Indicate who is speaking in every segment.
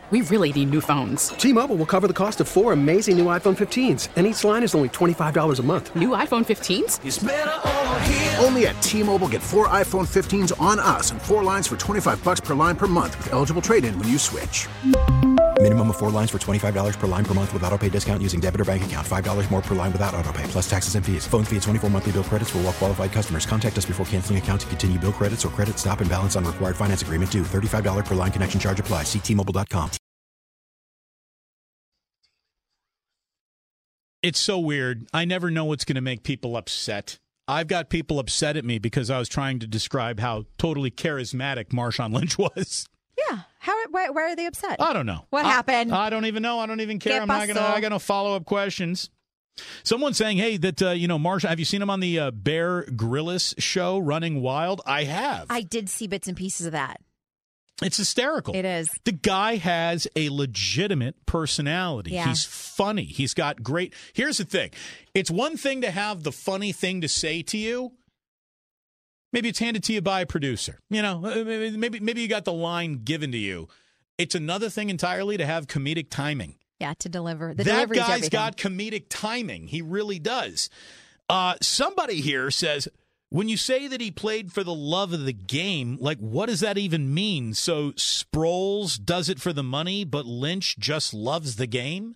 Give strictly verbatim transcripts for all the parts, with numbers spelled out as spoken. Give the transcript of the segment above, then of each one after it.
Speaker 1: we really need new phones.
Speaker 2: T-Mobile will cover the cost of four amazing new iPhone fifteens, and each line is only twenty-five dollars a month.
Speaker 1: New iPhone fifteens?
Speaker 3: It's better over here.
Speaker 4: Only at T-Mobile, get four iPhone fifteens on us and four lines for twenty-five dollars per line per month with eligible trade-in when you switch.
Speaker 5: Minimum of four lines for twenty-five dollars per line per month with autopay discount using debit or bank account. five dollars more per line without autopay, plus taxes and fees. Phone fee at twenty-four monthly bill credits for well-qualified customers. Contact us before canceling account to continue bill credits or credit stop and balance on required finance agreement due. thirty-five dollars per line connection charge applies. See T Mobile dot com.
Speaker 6: It's so weird. I never know what's going to make people upset. I've got people upset at me because I was trying to describe how totally charismatic Marshawn Lynch was.
Speaker 7: Yeah. How? Why, why are they upset?
Speaker 6: I don't know.
Speaker 7: What
Speaker 6: I,
Speaker 7: happened?
Speaker 6: I don't even know. I don't even care.
Speaker 7: Get
Speaker 6: I'm not gonna. I got no follow up questions. Someone's saying, "Hey, that uh, you know, Marshawn. Have you seen him on the uh, Bear Grylls show, Running Wild?" I have.
Speaker 7: I did see bits and pieces of that.
Speaker 6: It's hysterical.
Speaker 7: It is.
Speaker 6: The guy has a legitimate personality.
Speaker 7: Yeah.
Speaker 6: He's funny. He's got great. Here's the thing. It's one thing to have the funny thing to say to you. Maybe it's handed to you by a producer. You know, maybe maybe you got the line given to you. It's another thing entirely to have comedic timing.
Speaker 7: Yeah, to deliver. The
Speaker 6: that guy's
Speaker 7: everything.
Speaker 6: got comedic timing. He really does. Uh, somebody here says, when you say that he played for the love of the game, like, what does that even mean? So Sproles does it for the money, but Lynch just loves the game?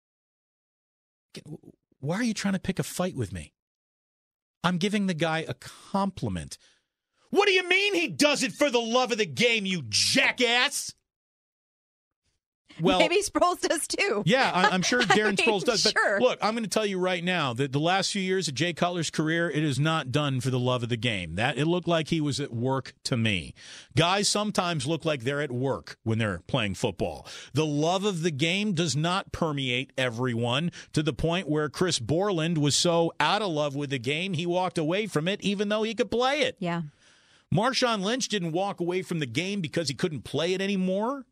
Speaker 6: Why are you trying to pick a fight with me? I'm giving the guy a compliment. What do you mean he does it for the love of the game, you jackass? Well,
Speaker 7: maybe Sproles does too.
Speaker 6: Yeah, I, I'm sure Darren
Speaker 7: I mean,
Speaker 6: Sproles does. But
Speaker 7: sure.
Speaker 6: Look, I'm going to tell you right now that the last few years of Jay Cutler's career, it is not done for the love of the game. That it looked like he was at work to me. Guys sometimes look like they're at work when they're playing football. The love of the game does not permeate everyone to the point where Chris Borland was so out of love with the game, he walked away from it even though he could play it.
Speaker 7: Yeah.
Speaker 6: Marshawn Lynch didn't walk away from the game because he couldn't play it anymore.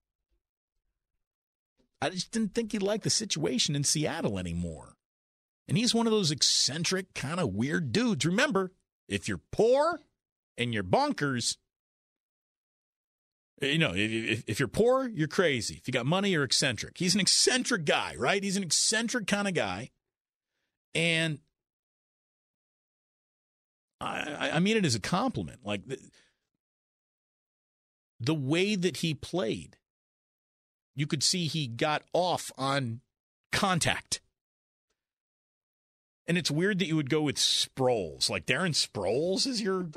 Speaker 6: I just didn't think he liked the situation in Seattle anymore. And he's one of those eccentric, kind of weird dudes. Remember, if you're poor and you're bonkers, you know, if, if you're poor, you're crazy. If you got money, you're eccentric. He's an eccentric guy, right? He's an eccentric kind of guy. And I, I mean it as a compliment. Like, the, the way that he played, you could see he got off on contact. And it's weird that you would go with Sproles. Like, Darren Sproles is your...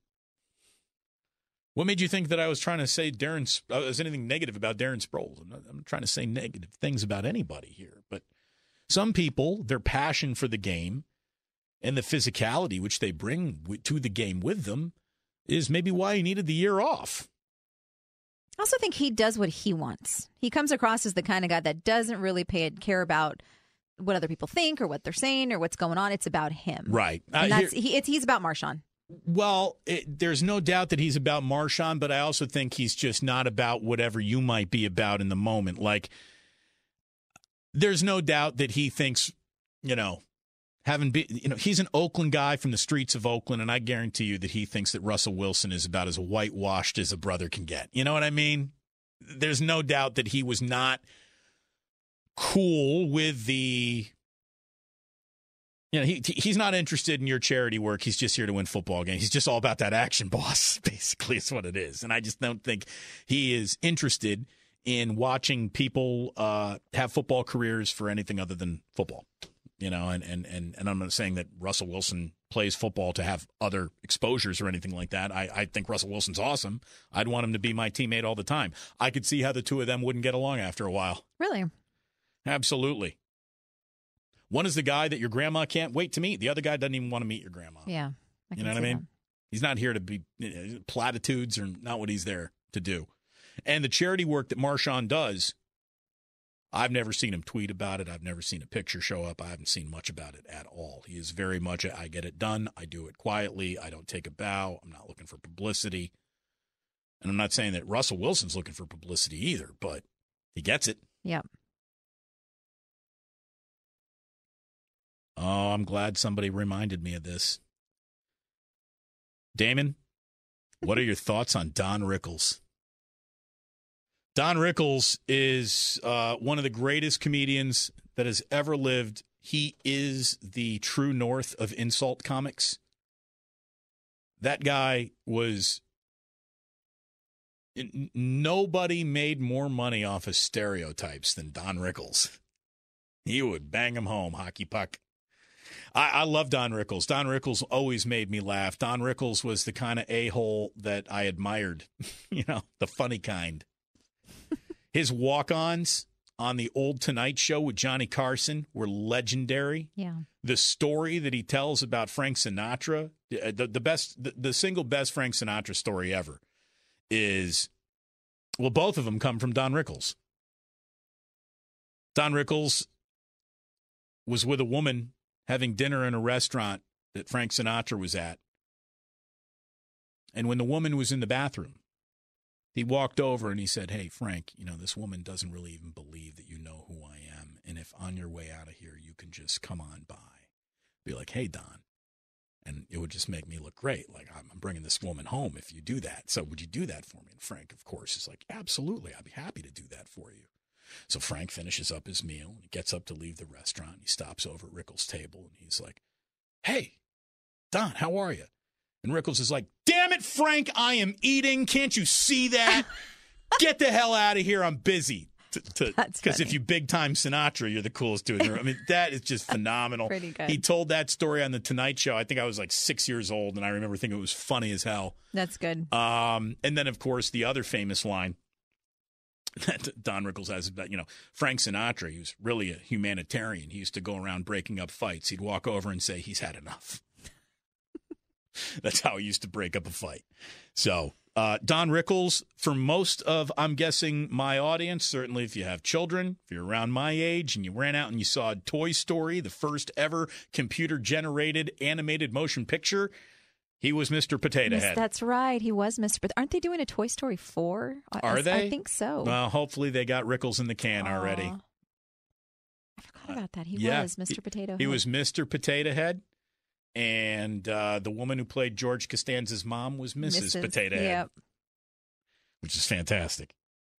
Speaker 6: What made you think that I was trying to say Darren... Uh, was anything negative about Darren Sproles? I'm not, I'm not trying to say negative things about anybody here. But some people, their passion for the game and the physicality which they bring to the game with them is maybe why he needed the year off.
Speaker 7: I also think he does what he wants. He comes across as the kind of guy that doesn't really pay care about what other people think or what they're saying or what's going on. It's about him.
Speaker 6: Right.
Speaker 7: And
Speaker 6: Uh,
Speaker 7: that's,
Speaker 6: here-
Speaker 7: he, it's, he's about Marshawn.
Speaker 6: Well, it, there's no doubt that he's about Marshawn, but I also think he's just not about whatever you might be about in the moment. Like, there's no doubt that he thinks, you know, having been, you know, he's an Oakland guy from the streets of Oakland, and I guarantee you that he thinks that Russell Wilson is about as whitewashed as a brother can get. You know what I mean? There's no doubt that he was not cool with the, you know, he he's not interested in your charity work. He's just here to win football games. He's just all about that action, boss, basically is what it is. And I just don't think he is interested in watching people uh, have football careers for anything other than football. You know, and, and, and, and I'm not saying that Russell Wilson plays football to have other exposures or anything like that. I, I think Russell Wilson's awesome. I'd want him to be my teammate all the time. I could see how the two of them wouldn't get along after a while.
Speaker 7: Really?
Speaker 6: Absolutely. One is the guy that your grandma can't wait to meet. The other guy doesn't even want to meet your grandma.
Speaker 7: Yeah. I
Speaker 6: You know what I mean? That. He's not here to be you know, platitudes are not what he's there to do. And the charity work that Marshawn does, I've never seen him tweet about it. I've never seen a picture show up. I haven't seen much about it at all. He is very much a, I get it done. I do it quietly. I don't take a bow. I'm not looking for publicity. And I'm not saying that Russell Wilson's looking for publicity either, but he gets it.
Speaker 7: Yep.
Speaker 6: Oh, I'm glad somebody reminded me of this. Damon, what are your thoughts on Don Rickles? Don Rickles is uh, one of the greatest comedians that has ever lived. He is the true north of insult comics. That guy was... Nobody made more money off of stereotypes than Don Rickles. He would bang them home, hockey puck. I, I love Don Rickles. Don Rickles always made me laugh. Don Rickles was the kind of a-hole that I admired, you know, the funny kind. His walk-ons on the old Tonight Show with Johnny Carson were legendary.
Speaker 7: Yeah.
Speaker 6: The story that he tells about Frank Sinatra, the, the best, the, the single best Frank Sinatra story ever is, well, both of them come from Don Rickles. Don Rickles was with a woman having dinner in a restaurant that Frank Sinatra was at. And when the woman was in the bathroom, he walked over and he said, "Hey, Frank, you know, this woman doesn't really even believe that you know who I am. And if on your way out of here, you can just come on by." Be like, "Hey, Don." And it would just make me look great. Like, I'm bringing this woman home if you do that. So would you do that for me? And Frank, of course, is like, "Absolutely. I'd be happy to do that for you." So Frank finishes up his meal and he gets up to leave the restaurant. He stops over at Rickles' table and he's like, "Hey, Don, how are you?" And Rickles is like, "Damn it, Frank, I am eating. Can't you see that? Get the hell out of here. I'm busy." Because if you big time Sinatra, you're the coolest dude in the room. I mean, that is just phenomenal.
Speaker 7: Pretty good.
Speaker 6: He told that story on the Tonight Show. I think I was like six years old, and I remember thinking it was funny as hell.
Speaker 7: That's good.
Speaker 6: Um, and then, of course, the other famous line that Don Rickles has about, you know, Frank Sinatra, he was really a humanitarian. He used to go around breaking up fights. He'd walk over and say, "He's had enough." That's how he used to break up a fight. So uh, Don Rickles, for most of, I'm guessing, my audience, certainly if you have children, if you're around my age and you ran out and you saw Toy Story, the first ever computer-generated animated motion picture, he was Mister Potato
Speaker 7: Yes,
Speaker 6: Head.
Speaker 7: that's right. He was Mister Potato. Aren't they doing a Toy Story four?
Speaker 6: Are
Speaker 7: I,
Speaker 6: they?
Speaker 7: I think so.
Speaker 6: Well, hopefully they got Rickles in the can
Speaker 7: Aw.
Speaker 6: already.
Speaker 7: I forgot about that. He
Speaker 6: Yeah,
Speaker 7: was Mister
Speaker 6: he-
Speaker 7: Potato Head.
Speaker 6: He was Mister Potato Head. And uh, the woman who played George Costanza's mom was Missus
Speaker 7: Missus
Speaker 6: Potato Head,
Speaker 7: Yep.
Speaker 6: which is fantastic.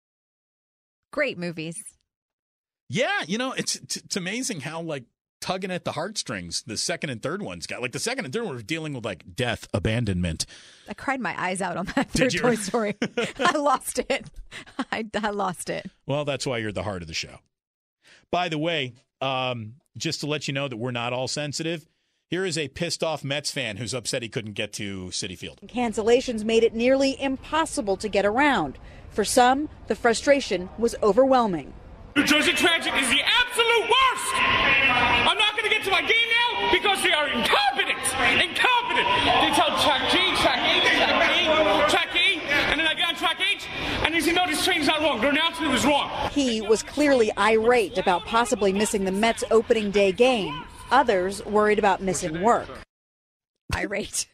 Speaker 7: Great movies.
Speaker 6: Yeah, you know, it's it's, it's amazing how, like, tugging at the heartstrings the second and third ones got. Like, the second and third one were dealing with, like, death, abandonment.
Speaker 7: I cried my eyes out on that
Speaker 6: Did
Speaker 7: third
Speaker 6: you?
Speaker 7: Toy Story. I lost it. I, I lost it.
Speaker 6: Well, that's why you're the heart of the show. By the way, um, just to let you know that we're not all sensitive, here is a pissed-off Mets fan who's upset he couldn't get to Citi Field.
Speaker 3: Cancellations made it nearly impossible to get around. For some, the frustration was overwhelming.
Speaker 8: New Jersey Transit is the absolute worst. I'm not going to get to my game now because they are incompetent. Incompetent. They tell track G, track H, track E, track E, and then I get on track H, and they say, "No, this train's not wrong. The announcement was wrong."
Speaker 3: He was clearly irate about possibly missing the Mets opening day game. Others worried about missing work.
Speaker 7: Irate.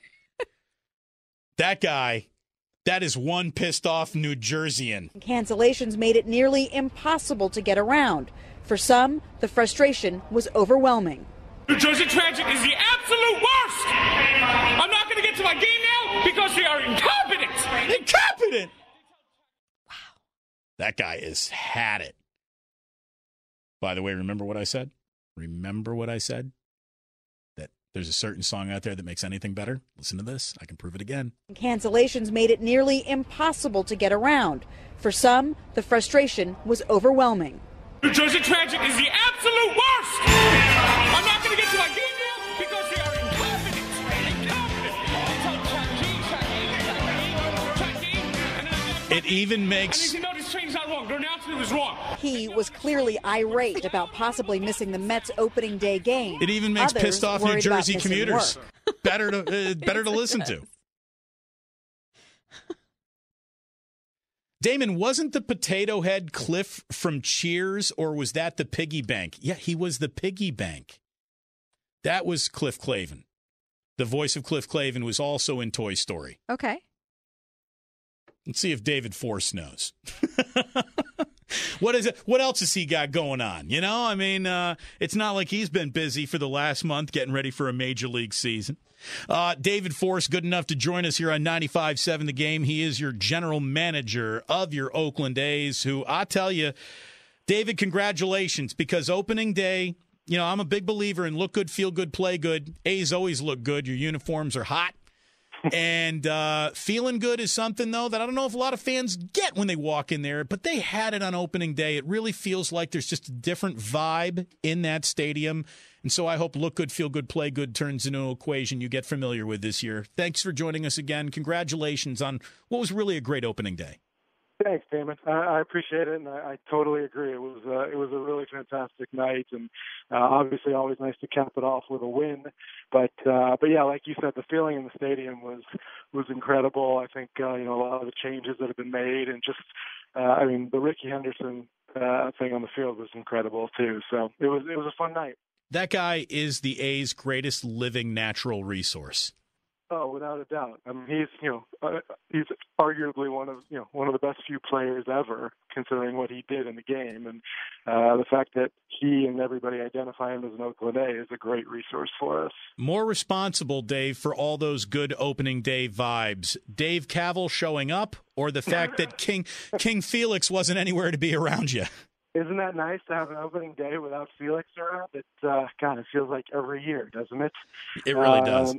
Speaker 6: That guy, that is one pissed-off New Jerseyan.
Speaker 3: Cancellations made it nearly impossible to get around. For some, the frustration was overwhelming.
Speaker 8: New Jersey Transit is the absolute worst. I'm not going to get to my game now because they are incompetent.
Speaker 6: Incompetent! Wow. That guy has had it. By the way, remember what I said? Remember what I said? That there's a certain song out there that makes anything better? Listen to this. I can prove it again.
Speaker 3: Cancellations made it nearly impossible to get around. For some, the frustration was overwhelming.
Speaker 8: New Jersey Transit is the absolute worst. I'm not going to get to my game now because they are incompetent. Incompetent. They tell track G, track A, track B, track E, and then I get
Speaker 6: It even
Speaker 8: And they
Speaker 6: makes...
Speaker 8: say, "No, this train's not wrong. The announcement was wrong."
Speaker 3: He was clearly irate about possibly missing the Mets opening day game.
Speaker 6: It even makes
Speaker 3: Others
Speaker 6: pissed-off New
Speaker 3: worried about
Speaker 6: Jersey
Speaker 3: missing
Speaker 6: commuters
Speaker 3: work.
Speaker 6: better to uh, better to listen to. Damon, wasn't the potato head Cliff from Cheers, or was that the piggy bank? Yeah, he was the piggy bank. That was Cliff Clavin. The voice of Cliff Clavin was also in Toy Story.
Speaker 7: Okay.
Speaker 6: Let's see if David Force knows. What is it? What else has he got going on? You know, I mean, uh, it's not like he's been busy for the last month getting ready for a major league season. Uh, David Forst, good enough to join us here on ninety-five seven The Game. He is your general manager of your Oakland A's, who I tell you, David, congratulations, because opening day, you know, I'm a big believer in look good, feel good, play good. A's always look good. Your uniforms are hot. And uh, feeling good is something, though, that I don't know if a lot of fans get when they walk in there, but they had it on opening day. It really feels like there's just a different vibe in that stadium. And so I hope look good, feel good, play good turns into an equation you get familiar with this year. Thanks for joining us again. Congratulations on what was really a great opening day.
Speaker 9: Thanks, Damon. I, I appreciate it, and I, I totally agree. It was uh, it was a really fantastic night, and uh, obviously always nice to cap it off with a win. But uh, but yeah, like you said, the feeling in the stadium was was incredible. I think uh, you know a lot of the changes that have been made, and just uh, I mean the Ricky Henderson uh, thing on the field was incredible too. So it was it was a fun night.
Speaker 6: That guy is the A's greatest living natural resource.
Speaker 9: Oh, without a doubt. I mean, he's you know uh, he's arguably one of you know one of the best few players ever, considering what he did in the game, and uh, the fact that he and everybody identify him as an Oakland A is a great resource for us.
Speaker 6: More responsible, Dave, for all those good opening day vibes, Dave Kaval showing up, or the fact that King King Felix wasn't anywhere to be around you?
Speaker 9: Isn't that nice to have an opening day without Felix around? It uh, God, it feels like every year, doesn't it?
Speaker 6: It really
Speaker 9: um,
Speaker 6: does.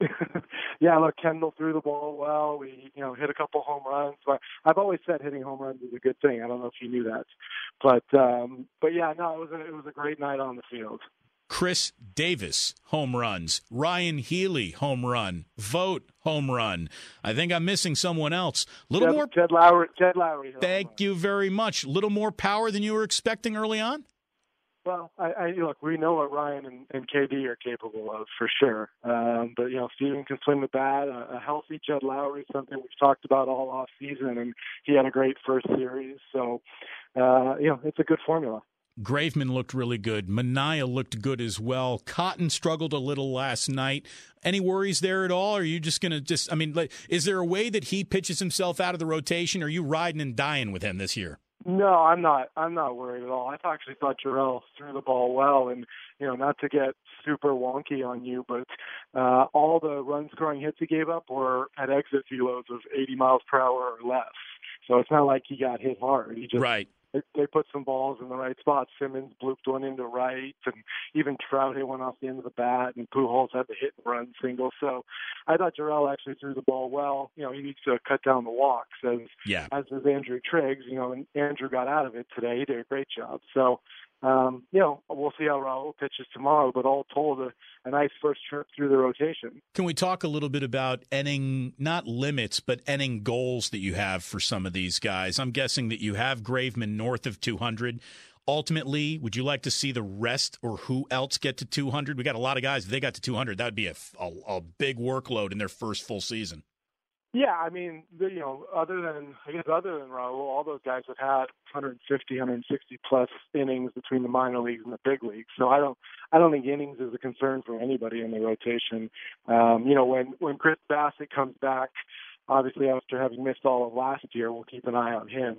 Speaker 9: Yeah, look, Kendall threw the ball well. We, you know, hit a couple home runs. But I've always said hitting home runs is a good thing. I don't know if you knew that, but um, but yeah, no, it was a, it was a great night on the field.
Speaker 6: Chris Davis, home runs. Ryan Healy, home run. Vogt, home run. I think I'm missing someone else. Little
Speaker 9: Jed,
Speaker 6: more.
Speaker 9: Jed Lowry. Jed Lowry.
Speaker 6: Thank you very much. Little more power than you were expecting early on?
Speaker 9: Well, I, I look, we know what Ryan and, and K D are capable of for sure. Um, but, you know, Steven can swing the bat. A, a healthy Jed Lowry, something we've talked about all off season, and he had a great first series. So, uh, you know, it's a good formula.
Speaker 6: Graveman looked really good. Manaea looked good as well. Cotton struggled a little last night. Any worries there at all? Or are you just going to just, I mean, like, is there a way that he pitches himself out of the rotation? Or are you riding and dying with him this year?
Speaker 9: No, I'm not. I'm not worried at all. I actually thought Jarrell threw the ball well, and you know, not to get super wonky on you, but uh, all the run-scoring hits he gave up were at exit velos of eighty miles per hour or less. So it's not like he got hit hard. He just
Speaker 6: right.
Speaker 9: They, they put some balls in the right spot. Simmons blooped one into right, and even Trout hit one off the end of the bat, and Pujols had the hit and run single. So I thought Jarrell actually threw the ball well. You know, he needs to cut down the walks, as
Speaker 6: yeah.
Speaker 9: as does Andrew Triggs. You know, and Andrew got out of it today. He did a great job. So, um, you know, we'll see how Raul pitches tomorrow. But all told, a, a nice first trip through the rotation.
Speaker 6: Can we talk a little bit about inning, not limits, but inning goals that you have for some of these guys? I'm guessing that you have Graveman north of two hundred. Ultimately, would you like to see the rest or who else get to two hundred? We got a lot of guys. If they got to two hundred, that would be a, a, a big workload in their first full season.
Speaker 9: Yeah, I mean, you know, other than I guess other than Raul, all those guys have had one fifty, one sixty plus innings between the minor leagues and the big leagues. So I don't, I don't think innings is a concern for anybody in the rotation. Um, you know, when when Chris Bassett comes back, obviously after having missed all of last year, we'll keep an eye on him.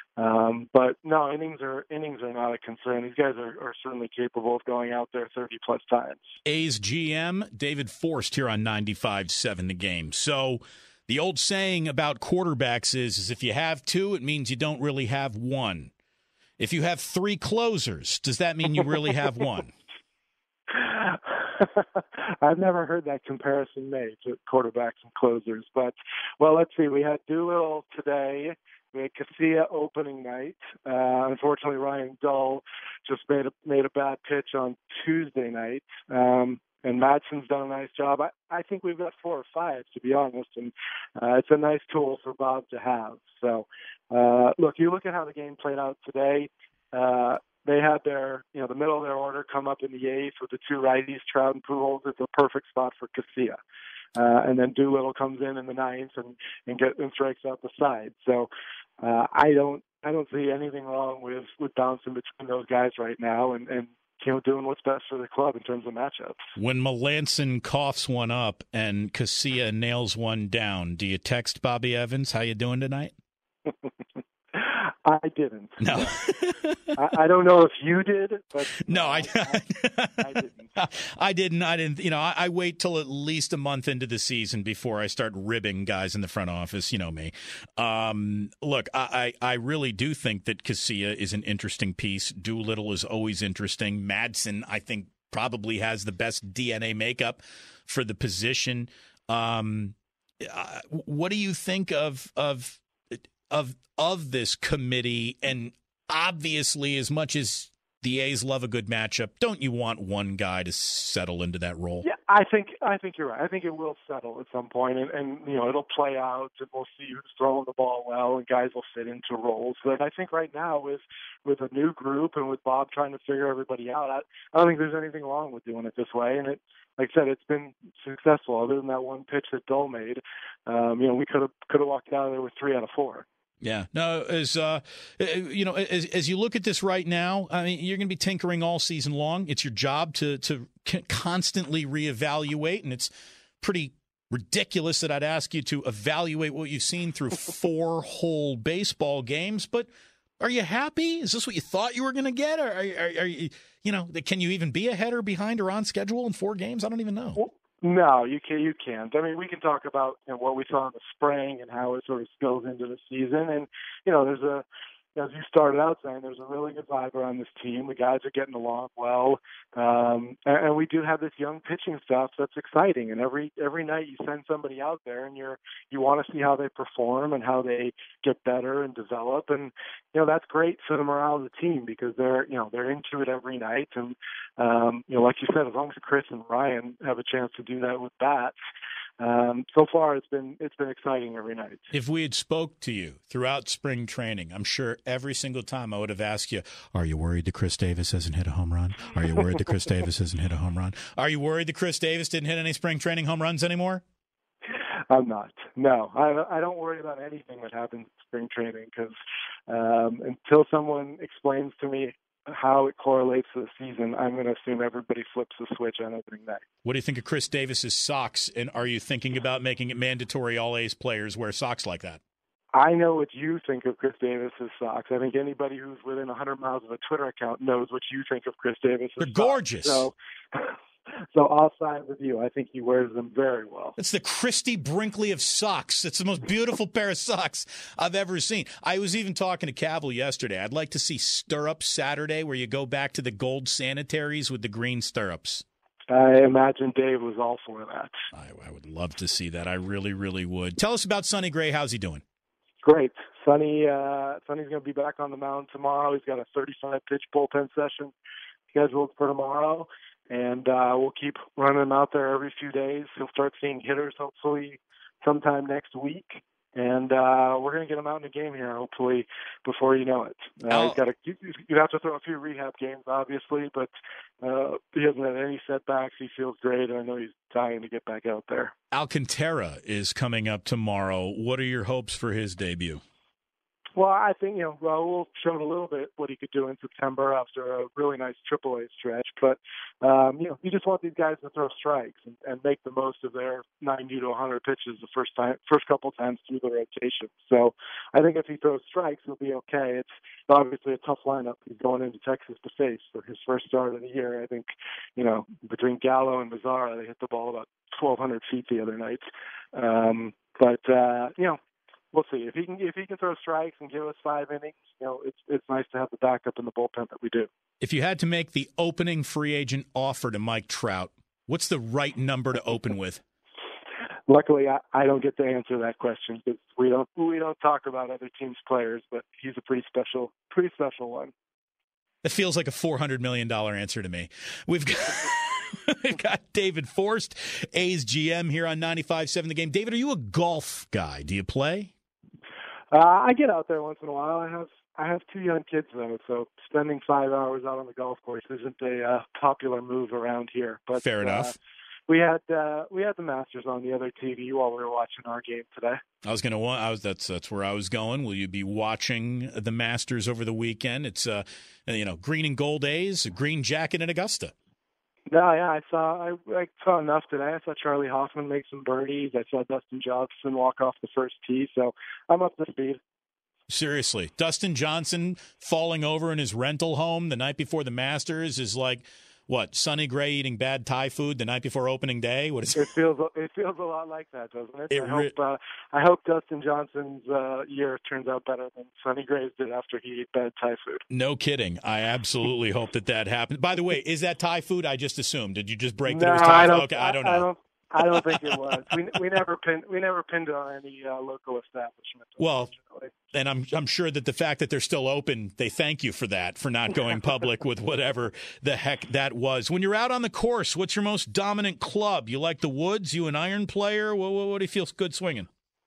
Speaker 9: Um, but no, innings are innings are not a concern. These guys are, are certainly capable of going out there thirty plus times.
Speaker 6: A's G M David Forst here on ninety-five seven The Game. So. The old saying about quarterbacks is, is if you have two, it means you don't really have one. If you have three closers, does that mean you really have one?
Speaker 9: I've never heard that comparison made to quarterbacks and closers. But, well, let's see. We had Doolittle today. We had Casilla opening night. Uh, unfortunately, Ryan Dull just made a, made a bad pitch on Tuesday night. Um, And Madsen's done a nice job. I, I think we've got four or five, to be honest, and uh, it's a nice tool for Bob to have. So, uh, look, you look at how the game played out today. Uh, they had their, you know, the middle of their order come up in the eighth with the two righties, Trout and Pujols. It's a perfect spot for Casilla. Uh, and then Doolittle comes in in the ninth and and, get, and strikes out the side. So, uh, I don't I don't see anything wrong with with bouncing between those guys right now, and and. You know, doing what's best for the club in terms of matchups.
Speaker 6: When Melanson coughs one up and Casilla nails one down, do you text Bobby Evans, how you doing tonight?
Speaker 9: I didn't.
Speaker 6: No.
Speaker 9: I, I don't know if you did, but
Speaker 6: no, I,
Speaker 9: I, I didn't.
Speaker 6: I didn't. I didn't. You know, I, I wait till at least a month into the season before I start ribbing guys in the front office. You know me. Um, look, I, I, I really do think that Casilla is an interesting piece. Doolittle is always interesting. Madsen, I think, probably has the best D N A makeup for the position. Um, uh, what do you think of of of of this committee? And obviously, as much as the A's love a good matchup, don't you want one guy to settle into that role?
Speaker 9: Yeah, I think I think you're right. I think it will settle at some point, and, and you know it'll play out, and we'll see who's throwing the ball well, and guys will fit into roles. But I think right now, with with a new group and with Bob trying to figure everybody out, I, I don't think there's anything wrong with doing it this way. And it, like I said, it's been successful. Other than that one pitch that Dole made, um, you know, we could have could have walked out of there with three out of four.
Speaker 6: Yeah. No, as uh, you know, as as you look at this right now, I mean, you're going to be tinkering all season long. It's your job to to constantly reevaluate, and it's pretty ridiculous that I'd ask you to evaluate what you've seen through four whole baseball games. But are you happy? Is this what you thought you were going to get? Or are, are, are you, you know, can you even be ahead or behind or on schedule in four games? I don't even know.
Speaker 9: Well, no, you can't. You can't. I mean, we can talk about you know, what we saw in the spring and how it sort of spills into the season. And you know, there's a, as you started out saying, there's a really good vibe around this team. The guys are getting along well, um, and, and we do have this young pitching stuff that's exciting. And every every night you send somebody out there, and you're you want to see how they perform and how they get better and develop. And you know, that's great for the morale of the team because they're you know they're into it every night. And um, you know, like you said, as long as Chris and Ryan have a chance to do that with bats. Um, so far, it's been it's been exciting every night.
Speaker 6: If we had spoke to you throughout spring training, I'm sure every single time I would have asked you, are you worried that Chris Davis hasn't hit a home run? Are you worried that Chris Davis hasn't hit a home run? Are you worried that Chris Davis didn't hit any spring training home runs anymore?
Speaker 9: I'm not. No, I, I don't worry about anything that happens in spring training because um, until someone explains to me how it correlates to the season, I'm going to assume everybody flips the switch on opening night.
Speaker 6: What do you think of Chris Davis's socks, and are you thinking about making it mandatory all A's players wear socks like that?
Speaker 9: I know what you think of Chris Davis's socks. I think anybody who's within one hundred miles of a Twitter account knows what you think of Chris Davis's
Speaker 6: They're
Speaker 9: socks.
Speaker 6: gorgeous.
Speaker 9: So, so I'll side with you. I think he wears them very well.
Speaker 6: It's the Christy Brinkley of socks. It's the most beautiful pair of socks I've ever seen. I was even talking to Cavill yesterday. I'd like to see Stirrup Saturday where you go back to the gold sanitaries with the green stirrups.
Speaker 9: I imagine Dave was all for that.
Speaker 6: I, I would love to see that. I really, really would. Tell us about Sonny Gray. How's he doing?
Speaker 9: Great. Sonny, uh, Sonny's going to be back on the mound tomorrow. He's got a thirty-five pitch bullpen session scheduled for tomorrow. And uh, we'll keep running him out there every few days. He'll start seeing hitters hopefully sometime next week. And uh, we're going to get him out in the game here, hopefully, before you know it. Uh, he's got to, you have to throw a few rehab games, obviously, but uh, he hasn't had any setbacks. He feels great, and I know he's dying to get back out there.
Speaker 6: Alcantara is coming up tomorrow. What are your hopes for his debut?
Speaker 9: Well, I think, you know, Raul showed a little bit what he could do in September after a really nice triple A stretch. But, um, you know, you just want these guys to throw strikes and, and make the most of their ninety to one hundred pitches the first time, first couple times through the rotation. So I think if he throws strikes, he'll be okay. It's obviously a tough lineup he's going into Texas to face for his first start of the year. I think, you know, between Gallo and Mazzara, they hit the ball about twelve hundred feet the other night. Um, but, uh, you know, we'll see if he can if he can throw strikes and give us five innings. You know, it's it's nice to have the backup in the bullpen that we do.
Speaker 6: If you had to make the opening free agent offer to Mike Trout, what's the right number to open with?
Speaker 9: Luckily, I, I don't get to answer that question because we don't we don't talk about other teams' players. But he's a pretty special pretty special one.
Speaker 6: That feels like a four hundred million dollars answer to me. We've got. We've got David Forst, A's G M, here on ninety-five point seven The Game. David, are you a golf guy? Do you play?
Speaker 9: Uh, I get out there once in a while. I have I have two young kids, though, so spending five hours out on the golf course isn't a uh, popular move around here. But
Speaker 6: fair enough.
Speaker 9: Uh, we had uh, we had the Masters on the other T V while we were watching our game today.
Speaker 6: I was going to. I was that's that's where I was going. Will you be watching the Masters over the weekend? It's uh, you know, green and gold A's, a green jacket in Augusta.
Speaker 9: No, yeah, I saw I, I saw enough today. I saw Charlie Hoffman make some birdies. I saw Dustin Johnson walk off the first tee, so I'm up to speed.
Speaker 6: Seriously. Dustin Johnson falling over in his rental home the night before the Masters is like, what, Sonny Gray eating bad Thai food the night before opening day? What is
Speaker 9: it? Feels, it feels a lot like that, doesn't it?
Speaker 6: it
Speaker 9: I, hope, uh, I hope Dustin Johnson's uh, year turns out better than Sonny Gray's did after he ate bad Thai food.
Speaker 6: No kidding. I absolutely hope that that happens. By the way, is that Thai food? I just assumed. Did you just break that
Speaker 9: no,
Speaker 6: it was Thai
Speaker 9: I don't,
Speaker 6: food? Okay, I don't know.
Speaker 9: I don't, I don't think it was. We we never pinned we never pinned on any uh, local establishment.
Speaker 6: Well, and I'm I'm sure that the fact that they're still open, they thank you for that, for not going public with whatever the heck that was. When you're out on the course, what's your most dominant club? You like the woods? You an iron player? What what, what do you feel good swinging?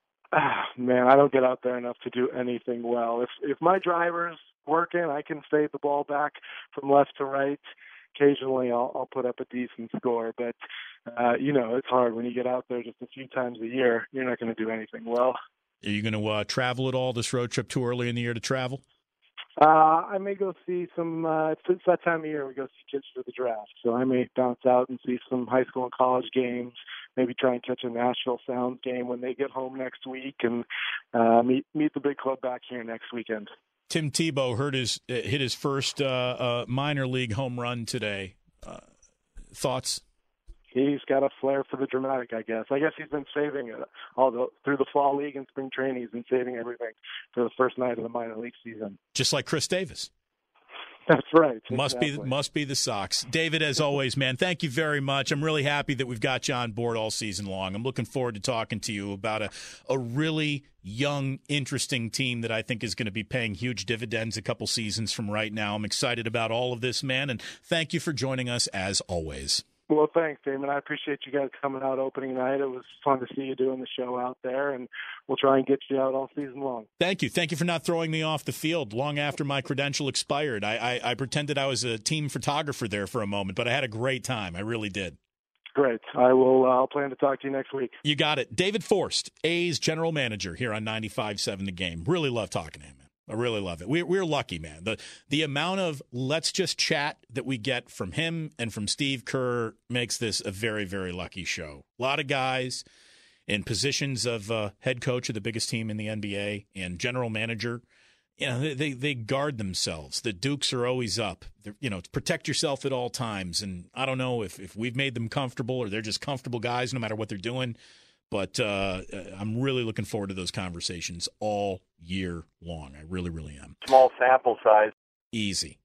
Speaker 9: Ah, man, I don't get out there enough to do anything well. If if my driver's working, I can fade the ball back from left to right. Occasionally, I'll, I'll put up a decent score, but uh, you know it's hard when you get out there just a few times a year. You're not going to do anything well.
Speaker 6: Are you going to uh, travel at all this road trip too early in the year to travel?
Speaker 9: Uh, I may go see some. Uh, it's, it's that time of year we go see kids for the draft, so I may bounce out and see some high school and college games. Maybe try and catch a Nashville Sounds game when they get home next week, and uh, meet meet the big club back here next weekend.
Speaker 6: Tim Tebow heard his uh, hit his first uh, uh, minor league home run today. Uh, thoughts?
Speaker 9: He's got a flair for the dramatic, I guess. I guess he's been saving it all the, through the fall league and spring training. He's been saving everything for the first night of the minor league season.
Speaker 6: Just like Chris Davis.
Speaker 9: That's right.
Speaker 6: Must
Speaker 9: exactly.
Speaker 6: be must be the Sox. David, as always, man, thank you very much. I'm really happy that we've got you on board all season long. I'm looking forward to talking to you about a, a really young, interesting team that I think is going to be paying huge dividends a couple seasons from right now. I'm excited about all of this, man, and thank you for joining us as always.
Speaker 9: Well, thanks, Damon. I appreciate you guys coming out opening night. It was fun to see you doing the show out there, and we'll try and get you out all season long.
Speaker 6: Thank you. Thank you for not throwing me off the field long after my credential expired. I, I, I pretended I was a team photographer there for a moment, but I had a great time. I really did.
Speaker 9: Great. I will. Uh, I'll plan to talk to you next week.
Speaker 6: You got it. David Forst, A's general manager here on ninety-five point seven The Game. Really love talking to him, man. I really love it. We're, we're lucky, man. The the amount of let's just chat that we get from him and from Steve Kerr makes this a very, very lucky show. A lot of guys in positions of uh, head coach of the biggest team in the N B A and general manager, you know, they, they guard themselves. The Dukes are always up. They're, you know, protect yourself at all times. And I don't know if, if we've made them comfortable or they're just comfortable guys no matter what they're doing. But uh, I'm really looking forward to those conversations all year long. I really, really am.
Speaker 10: Small sample size.
Speaker 6: Easy.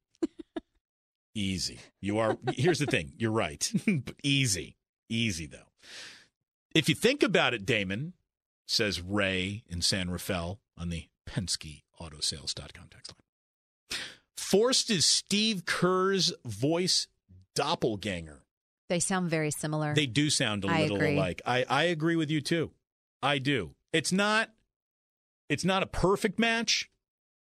Speaker 6: Easy. You are. Here's the thing. You're right. Easy. Easy, though. If you think about it, Damon, says Ray in San Rafael on the Penske Auto Sales dot com text line. Forst is Steve Kerr's voice doppelganger.
Speaker 7: They sound very similar.
Speaker 6: They do sound a
Speaker 7: I
Speaker 6: little
Speaker 7: agree.
Speaker 6: alike. I, I agree with you too. I do. It's not it's not a perfect match.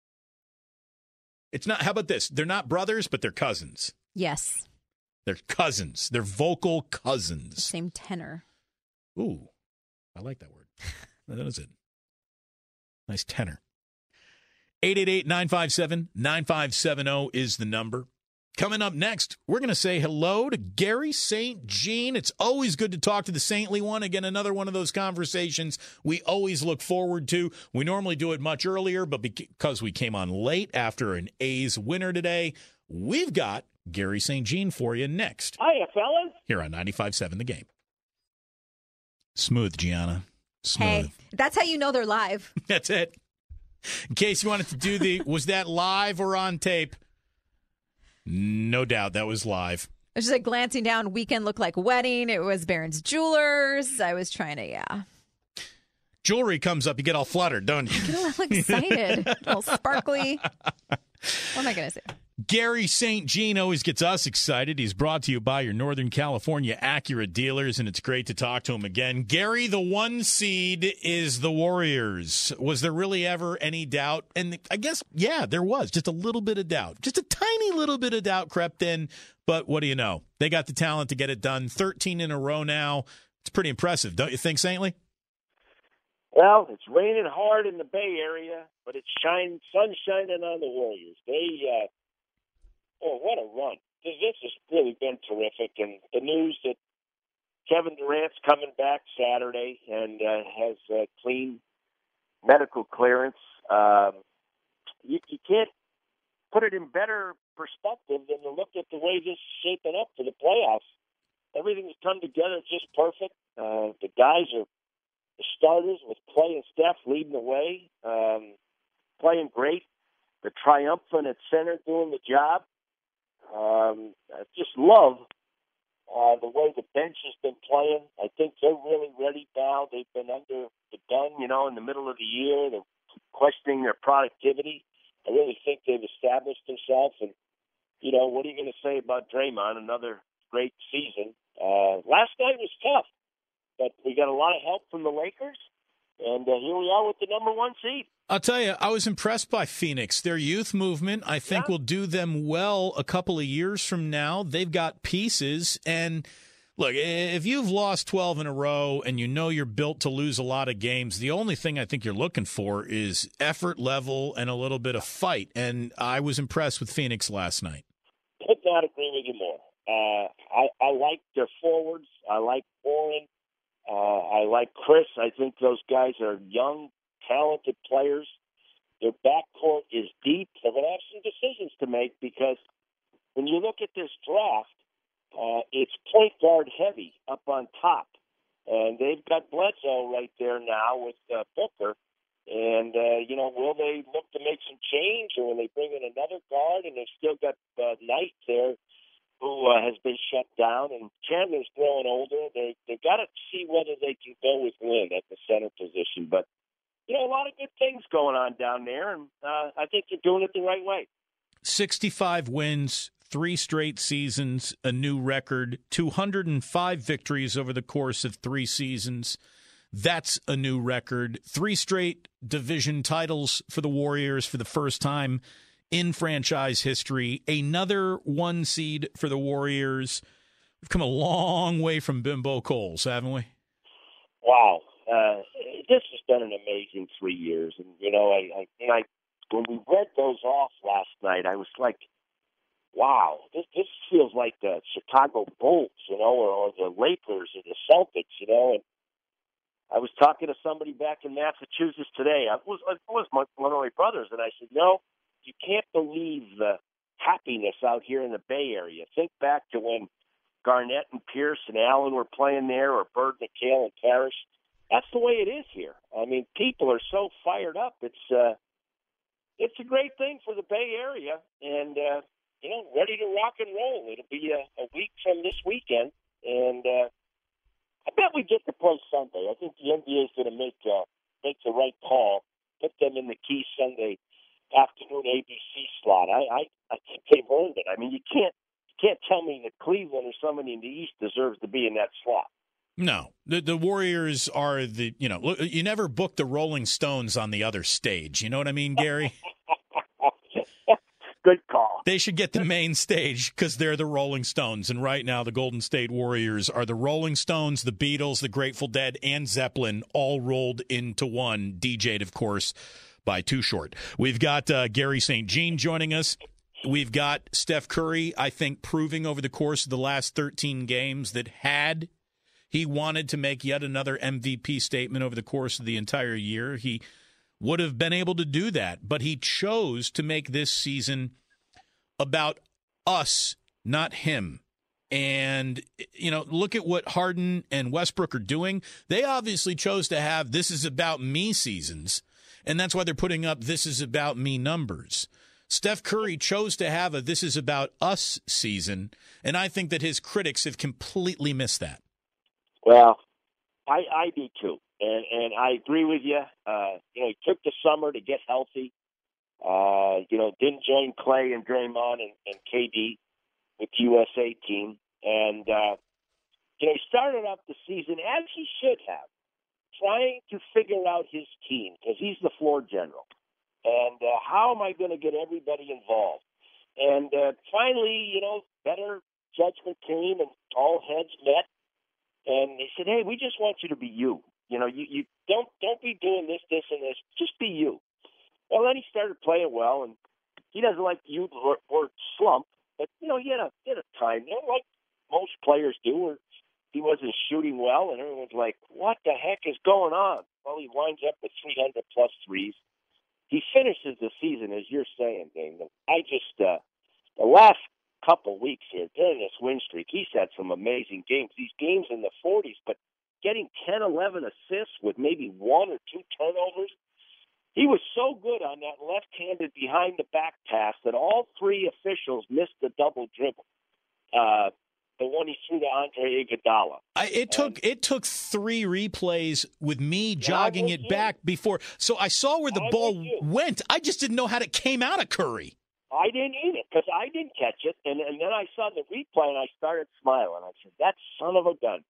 Speaker 6: It's not how about this? They're not brothers, but they're cousins.
Speaker 7: Yes.
Speaker 6: They're cousins. They're vocal cousins.
Speaker 7: Same tenor.
Speaker 6: Ooh. I like that word. That is it. Nice tenor. eight eight eight, nine five seven, nine five seven zero is the number. Coming up next, we're going to say hello to Gary Saint Jean. It's always good to talk to the saintly one. Again, another one of those conversations we always look forward to. We normally do it much earlier, but because we came on late after an A's winner today, we've got Gary Saint Jean for you next.
Speaker 10: Hiya, fellas.
Speaker 6: Here on ninety-five point seven The Game. Smooth, Gianna. Smooth.
Speaker 7: Hey, that's how you know they're live.
Speaker 6: That's it. In case you wanted to do the, was that live or on tape? No doubt that was live.
Speaker 7: I was just like glancing down. Weekend looked like wedding. It was Barron's Jewelers. I was trying to, yeah.
Speaker 6: Jewelry comes up, you get all fluttered, don't you?
Speaker 7: Get a little excited, all sparkly. What am I going to say?
Speaker 6: Gary Saint Jean always gets us excited. He's brought to you by your Northern California Acura dealers, and it's great to talk to him again. Gary, the one seed is the Warriors. Was there really ever any doubt? And I guess, yeah, there was. Just a little bit of doubt. Just a tiny little bit of doubt crept in. But what do you know? They got the talent to get it done. thirteen in a row now. It's pretty impressive, don't you think, Saintly?
Speaker 10: Well, it's raining hard in the Bay Area, but it's shine, sun shining on the Warriors. They, uh, oh, what a run. This, this has really been terrific. And the news that Kevin Durant's coming back Saturday and uh, has uh, clean medical clearance. Um, you, you can't put it in better perspective than to look at the way this is shaping up for the playoffs. Everything's come together just perfect. Uh, the guys are the starters with Clay and Steph leading the way, um, playing great. The triumphant at center doing the job. Um, I just love uh, the way the bench has been playing. I think they're really ready now. They've been under the gun, you know, in the middle of the year. They're questioning their productivity. I really think they've established themselves. And, you know, what are you going to say about Draymond? Another great season. Uh, last night was tough, but we got a lot of help from the Lakers. And uh, here we are with the number one seed.
Speaker 6: I'll tell you, I was impressed by Phoenix. Their youth movement, I think, yeah. will do them well a couple of years from now. They've got pieces. And, look, if you've lost twelve in a row and you know you're built to lose a lot of games, the only thing I think you're looking for is effort level and a little bit of fight. And I was impressed with Phoenix last night.
Speaker 10: Could not agree with you more. Uh, I, I like their forwards. I like Warren. Uh, I like Chris. I think those guys are young, talented players. Their backcourt is deep. They're going to have some decisions to make because when you look at this draft, uh, it's point guard heavy up on top. And they've got Bledsoe right there now with uh, Booker. And, uh, you know, will they look to make some change or will they bring in another guard? And they've still got uh, Knight there, who uh, has been shut down, and Chandler's growing older. They they got to see whether they can go with Lynn at the center position. But, you know, a lot of good things going on down there, and uh, I think they're doing it the right way.
Speaker 6: sixty-five wins, three straight seasons, a new record, two hundred five victories over the course of three seasons. That's a new record. Three straight division titles for the Warriors for the first time in franchise history. Another one seed for the Warriors. We've come a long way from Bimbo Coles, haven't we?
Speaker 10: Wow. Uh, this has been an amazing three years. And, you know, I, I, and I when we read those off last night, I was like, wow, this, this feels like the Chicago Bulls, you know, or, or the Lakers or the Celtics, you know. And I was talking to somebody back in Massachusetts today. I was, it was my, one of my brothers, and I said, no, you can't believe the happiness out here in the Bay Area. Think back to when Garnett and Pierce and Allen were playing there, or Bird, McHale, and Parrish. That's the way it is here. I mean, people are so fired up. It's uh, it's a great thing for the Bay Area, and uh, you know, ready to rock and roll. It'll be a, a week from this weekend, and uh, I bet we get to play Sunday. I think the N B A is going to make uh, make the right call, put them in the key Sunday afternoon A B C slot. I, I, I think they've earned it. I mean, you can't you can't tell me that Cleveland or somebody in the East deserves to be in that slot.
Speaker 6: No, the the Warriors are the, you know, you never book the Rolling Stones on the other stage. You know what I mean, Gary?
Speaker 10: Good call.
Speaker 6: They should get the main stage because they're the Rolling Stones. And right now, the Golden State Warriors are the Rolling Stones, the Beatles, the Grateful Dead, and Zeppelin all rolled into one, D J'd, of course, by Too Short. We've got uh, Gary Saint Jean joining us. We've got Steph Curry, I think, proving over the course of the last thirteen games that had he wanted to make yet another M V P statement over the course of the entire year, he would have been able to do that. But he chose to make this season about us, not him. And, you know, look at what Harden and Westbrook are doing. They obviously chose to have this is about me seasons, and that's why they're putting up this is about me numbers. Steph Curry chose to have a this is about us season, and I think that his critics have completely missed that.
Speaker 10: Well, I, I do too, and and I agree with you. Uh, you know, he took the summer to get healthy. Uh, you know, didn't join Clay and Draymond and, and K D with the U S A team, and uh, you know, he started off the season as he should have, trying to figure out his team because he's the floor general, and uh, how am I going to get everybody involved? And uh, finally, you know, better judgment came, and all heads met. And they said, hey, we just want you to be you. You know, you, you don't don't be doing this, this, and this. Just be you. Well, then he started playing well, and he doesn't like to use the word slump, but, you know, he had a, he had a time, you know, like most players do, where he wasn't shooting well, and everyone's like, what the heck is going on? Well, he winds up with three hundred plus threes. he finishes the season, as you're saying, Dave. I just, uh, the last couple weeks here, during this win streak, he's had some amazing games. These games in the forties, but getting ten, eleven assists with maybe one or two turnovers. He was so good on that left-handed behind-the-back pass that all three officials missed the double dribble. Uh, the one he threw to Andre Iguodala.
Speaker 6: I, it took and, it took three replays with me jogging it
Speaker 10: you.
Speaker 6: back before. So I saw where the
Speaker 10: I'm
Speaker 6: ball went. I just didn't know how it came out of Curry.
Speaker 10: I didn't either because I didn't catch it. And, and then I saw the replay and I started smiling. I said, that son of a gun.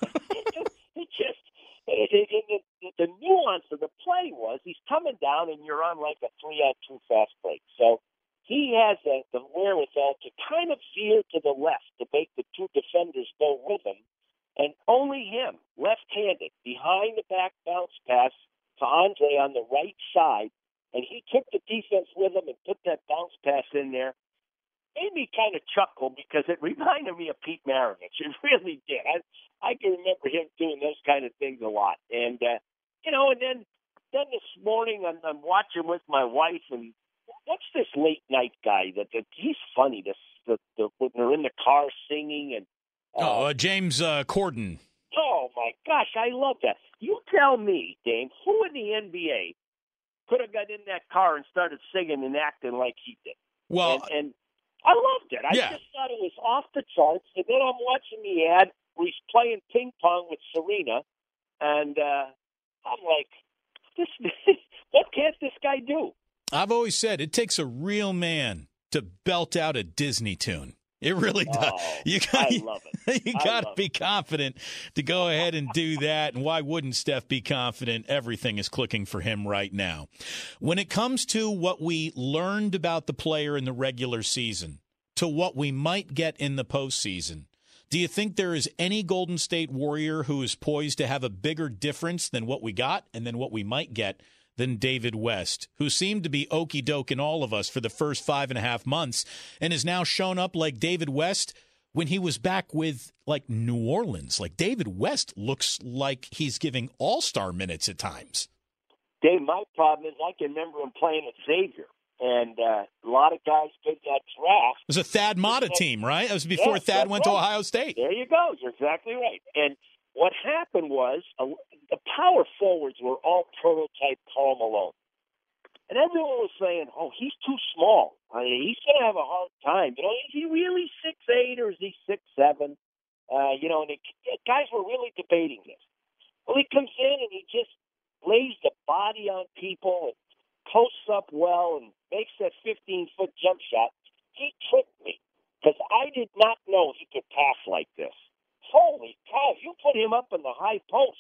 Speaker 10: it just, it, it, it, it, the nuance of the play was he's coming down and you're on like a three-on-two fast break. So he has a, the wherewithal to kind of veer to the left to make the two defenders go with him. And only him, left-handed, behind the back bounce pass to Andre on the right side. And he took the defense with him and put that bounce pass in there. Made me kind of chuckle because it reminded me of Pete Maravich. It really did. I, I can remember him doing those kind of things a lot. And, uh, you know, and then, then this morning I'm, I'm watching with my wife, and what's this late night guy that, that he's funny. This the, the when they're in the car singing and
Speaker 6: uh, oh, uh, James uh, Corden.
Speaker 10: Oh my gosh, I love that. You tell me, Dave, who in the N B A could have got in that car and started singing and acting like he did?
Speaker 6: Well,
Speaker 10: and, and I loved it. I
Speaker 6: yeah.
Speaker 10: just thought it was off the charts. And then I'm watching the ad where he's playing ping pong with Serena, and uh, I'm like, this. What can't this guy do?
Speaker 6: I've always said it takes a real man to belt out a Disney tune. It really does.
Speaker 10: Oh,
Speaker 6: you got,
Speaker 10: I love it.
Speaker 6: You got to be it. confident to go ahead and do that. And why wouldn't Steph be confident? Everything is clicking for him right now. When it comes to what we learned about the player in the regular season to what we might get in the postseason, do you think there is any Golden State Warrior who is poised to have a bigger difference than what we got and than what we might get than David West, who seemed to be okey doke in all of us for the first five and a half months and has now shown up like David West when he was back with like New Orleans? Like David West looks like he's giving all-star minutes at times.
Speaker 10: Dave, my problem is I can remember him playing at Xavier, and uh, a lot of guys did that draft.
Speaker 6: It was a Thad Matta team, right? That was before
Speaker 10: yes,
Speaker 6: Thad went
Speaker 10: right.
Speaker 6: to Ohio State.
Speaker 10: There you go. You're exactly right. And what happened was uh, the power forwards were all prototype Karl Malone. And everyone was saying, oh, he's too small. I mean, he's going to have a hard time. You know, is he really six eight or is he six seven? Uh, you know, and it, guys were really debating this. Well, he comes in and he just lays the body on people and posts up well and makes that fifteen-foot jump shot. He tricked me because I did not know he could pass like this. Holy cow, you put him up in the high post.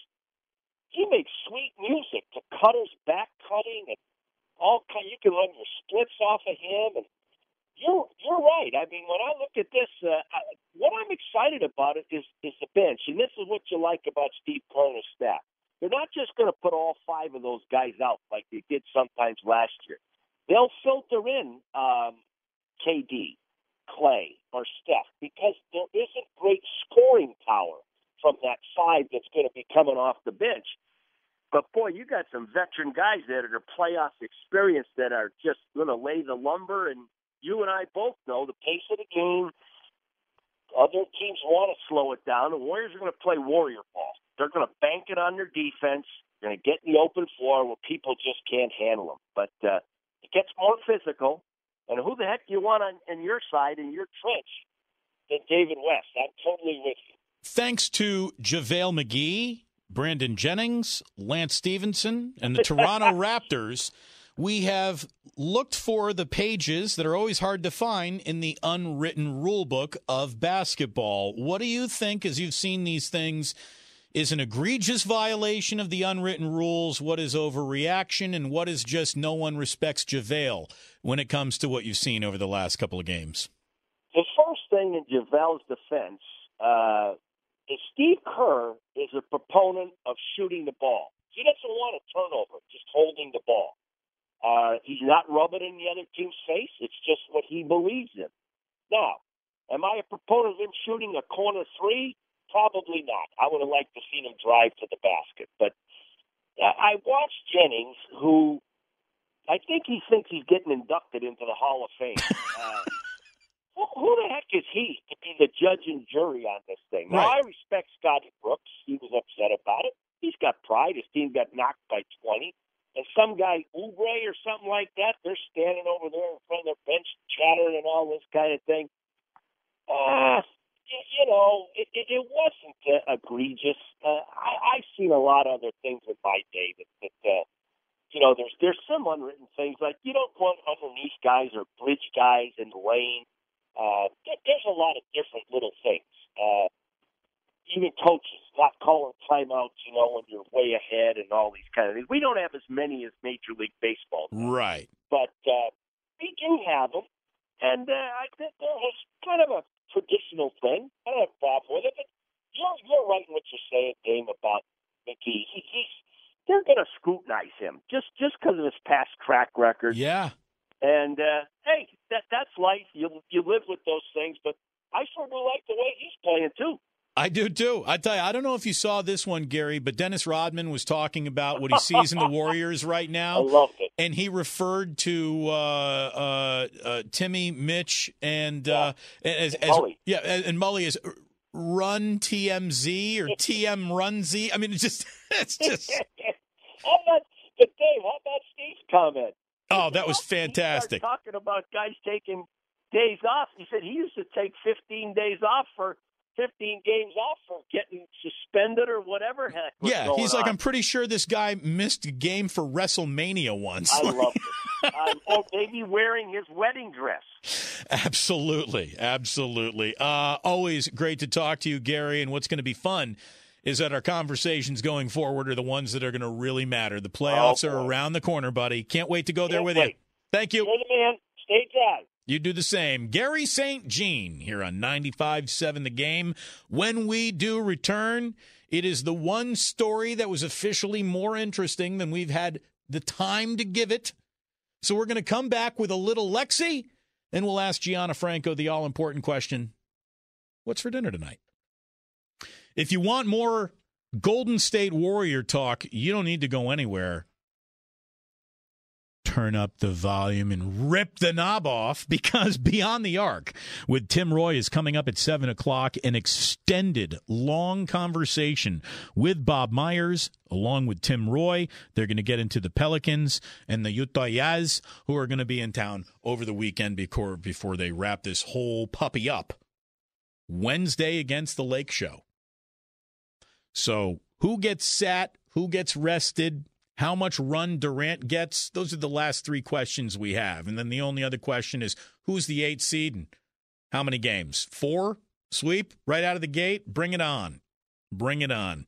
Speaker 10: He makes sweet music to cutters, back cutting, and all kind. You can run your splits off of him. And you're you're right. I mean, when I look at this, uh, I, what I'm excited about it is is the bench, and this is what you like about Steve Kerr and his staff. They're not just going to put all five of those guys out like they did sometimes last year. They'll filter in um, K D, Clay, or Steph because there isn't great scoring power from that five that's going to be coming off the bench. But, boy, you got some veteran guys there that are playoff experience that are just going to lay the lumber. And you and I both know the pace of the game. Other teams want to slow it down. The Warriors are going to play Warrior ball. They're going to bank it on their defense. They're going to get in the open floor where people just can't handle them. But uh, it gets more physical. And who the heck do you want on, on your side in your trench than David West? I'm totally with you.
Speaker 6: Thanks to JaVale McGee, Brandon Jennings, Lance Stevenson, and the Toronto Raptors, we have looked for the pages that are always hard to find in the unwritten rule book of basketball. What do you think, as you've seen these things, is an egregious violation of the unwritten rules? What is overreaction, and what is just no one respects JaVale when it comes to what you've seen over the last couple of games?
Speaker 10: The first thing in JaVale's defense uh, is Steve Kerr is a proponent of shooting the ball. He doesn't want a turnover, just holding the ball. Uh, he's not rubbing it in the other team's face. It's just what he believes in. Now, am I a proponent of him shooting a corner three? Probably not. I would have liked to see him drive to the basket. But uh, I watched Jennings, who I think he thinks he's getting inducted into the Hall of Fame. Uh, who, who the heck is he to be the judge and jury on this thing? Now,
Speaker 6: Right.
Speaker 10: I respect Scotty Brooks. He was upset about it. He's got pride. His team got knocked by twenty. And some guy, Oubre or something like that, they're standing over there in front of their bench chattering and all this kind of thing. Uh, you, you know, it, it, it wasn't uh, egregious. Uh, I, I've seen a lot of other things in my day that, that uh, you know, there's there's some unwritten things like you don't run underneath guys or bridge guys in the lane. Uh, there, there's a lot of different little things. Uh, even coaches not calling timeouts, you know, when you're way ahead and all these kind of things. We don't have as many as Major League Baseball does.
Speaker 6: Right.
Speaker 10: But uh, we do have them. And uh, I think there was kind of a traditional thing. I don't have a problem with it. But you're, you're right in what you're saying, Dame, about Mickey. He, he's, they're going to scrutinize him just just because of his past track record.
Speaker 6: Yeah.
Speaker 10: And, uh, hey, that that's life. You, you live with those things. But I sure do like the way he's playing, too.
Speaker 6: I do, too. I tell you, I don't know if you saw this one, Gary, but Dennis Rodman was talking about what he sees in the Warriors right now.
Speaker 10: I loved it.
Speaker 6: And he referred to uh, uh, uh, Timmy, Mitch, and uh, as, as
Speaker 10: Mully.
Speaker 6: yeah, and Mully as Run T M Z or T M Run Z. I mean, it's just it's just.
Speaker 10: How about the Dave? How about Steve's comment?
Speaker 6: Oh, that was
Speaker 10: He
Speaker 6: fantastic.
Speaker 10: started talking about guys taking days off. He said he used to take fifteen days off for. fifteen games off for getting suspended or whatever heck was
Speaker 6: Yeah,
Speaker 10: going
Speaker 6: he's like,
Speaker 10: on.
Speaker 6: I'm pretty sure this guy missed a game for WrestleMania once.
Speaker 10: I love it. um, or maybe wearing his wedding dress.
Speaker 6: Absolutely, absolutely. Uh, always great to talk to you, Gary, and what's going to be fun is that our conversations going forward are the ones that are going to really matter. The playoffs
Speaker 10: Oh,
Speaker 6: are
Speaker 10: boy.
Speaker 6: around the corner, buddy. Can't wait to go there
Speaker 10: Can't
Speaker 6: with you.
Speaker 10: wait.
Speaker 6: Thank you.
Speaker 10: You're the man. Stay dry.
Speaker 6: You do the same. Gary Saint Jean here on ninety-five point seven The Game. When we do return, it is the one story that was officially more interesting than we've had the time to give it. So we're going to come back with a little Lexi, and we'll ask Gianna Franco the all-important question, what's for dinner tonight? If you want more Golden State Warrior talk, you don't need to go anywhere. Turn up the volume and rip the knob off, because Beyond the Arc with Tim Roy is coming up at seven o'clock, an extended, long conversation with Bob Myers along with Tim Roy. They're going to get into the Pelicans and the Utah Jazz, who are going to be in town over the weekend before, before they wrap this whole puppy up Wednesday against the Lake Show. So who gets sat, who gets rested, how much run Durant gets, those are the last three questions we have. And then the only other question is, who's the eighth seed and how many games? Four? Sweep? Right out of the gate? Bring it on. Bring it on.